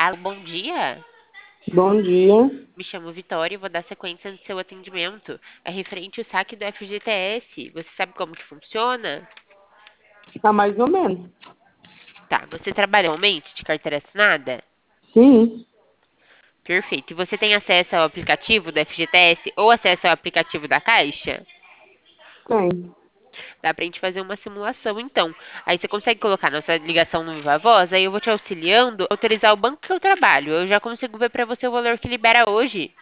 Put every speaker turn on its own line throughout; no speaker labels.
Bom dia.
Bom dia.
Me chamo Vitória e vou dar sequência no seu atendimento. É referente ao saque do FGTS. Você sabe como que funciona?
Tá mais ou menos.
Tá, você trabalha atualmente de carteira assinada?
Sim,
Perfeito. E você tem acesso ao aplicativo do FGTS ou acesso ao aplicativo da Caixa?
tem.
Dá pra gente fazer uma simulação, então. Aí você consegue colocar nossa ligação no Viva Voz, aí eu vou te auxiliando, a autorizar o banco que eu trabalho. Eu já consigo ver pra você o valor que libera hoje.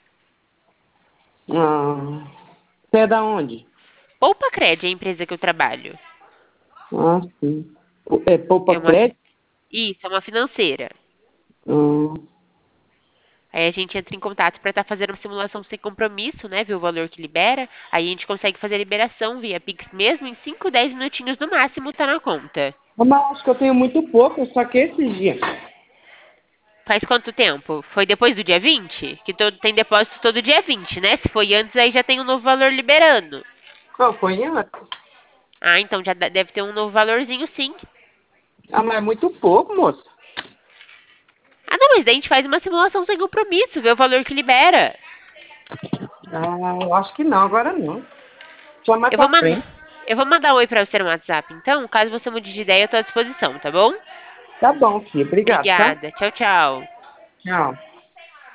Ah, você é da onde?
Poupa Cred é a empresa que eu trabalho.
Ah, sim. É Poupa
É uma,
Crédito?
isso, é uma financeira.
Ah,
Aí a gente entra em contato para estar fazendo uma simulação sem compromisso, né? Ver o valor que libera. Aí a gente consegue fazer a liberação via Pix mesmo em 5, 10 minutinhos no máximo, tá na conta.
mas acho que eu tenho muito pouco, eu saquei esses dias.
Faz quanto tempo? Foi depois do dia 20? Que tem depósito todo dia 20, né? Se foi antes, aí já tem um novo valor liberando.
Qual foi antes?
Ah, então já deve ter um novo valorzinho, sim.
Ah, mas é muito pouco, moço.
Ah, não, mas daí a gente faz uma simulação sem compromisso, vê o valor que libera.
Ah, eu acho que não, agora não. Só mais
Eu vou
pra
mandar,
frente.
eu vou mandar um oi pra você no WhatsApp, então. Caso você mude de ideia, eu tô à disposição, tá bom?
Tá bom, filho. Obrigado, tá?
Obrigada. Tchau, tchau.
Tchau.